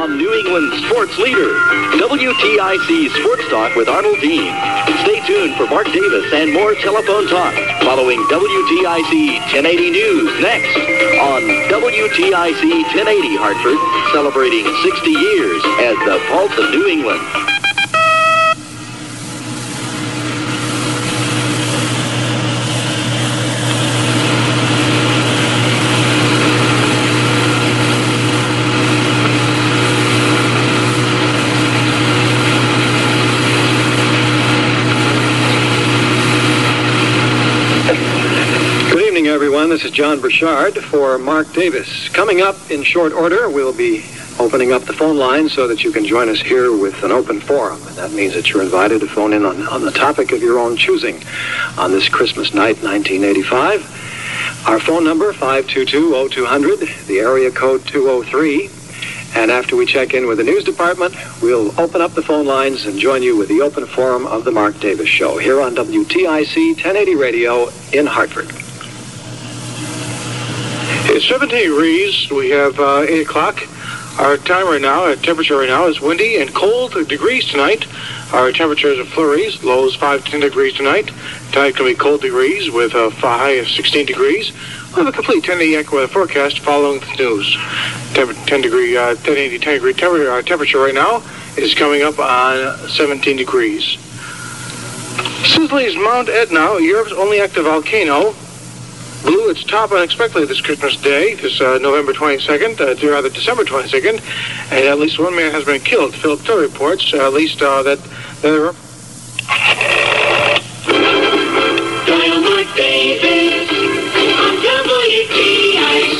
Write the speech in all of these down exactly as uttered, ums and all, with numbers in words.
on New England sports leader, W T I C Sports Talk with Arnold Dean. Stay tuned for Mark Davis and more telephone talk following W T I C ten eighty News next on W T I C ten eighty Hartford, celebrating sixty years as the pulse of New England. Everyone, this is John Burchard for Mark Davis. Coming up in short order, we'll be opening up the phone line so that you can join us here with an open forum. And that means that you're invited to phone in on, on the topic of your own choosing on this Christmas night, nineteen eighty-five. Our phone number, five two two, oh two hundred, the area code two oh three. And after we check in with the news department, we'll open up the phone lines and join you with the open forum of the Mark Davis Show here on W T I C ten eighty Radio in Hartford. It's seventeen degrees. We have uh, eight o'clock. Our time right now, our temperature right now is windy and cold degrees tonight. Our temperatures are flurries. Lows five to ten degrees tonight. Tonight can be cold degrees with a high of sixteen degrees. We'll have a complete ten day weather forecast following the news. ten degree, uh, ten eighty, ten degree temperature, uh, temperature right now is coming up on seventeen degrees. Sicily's Mount Etna, Europe's only active volcano, blew its top unexpectedly this Christmas Day, this uh, November twenty-second, uh, rather December twenty-second, and at least one man has been killed. Philip Tiller reports, uh, at least uh, that there. Dial Mark Davis on W T I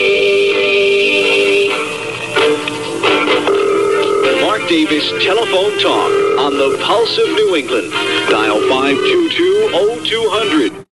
C. Mark Davis telephone talk on the pulse of New England. Dial five two two, oh two hundred.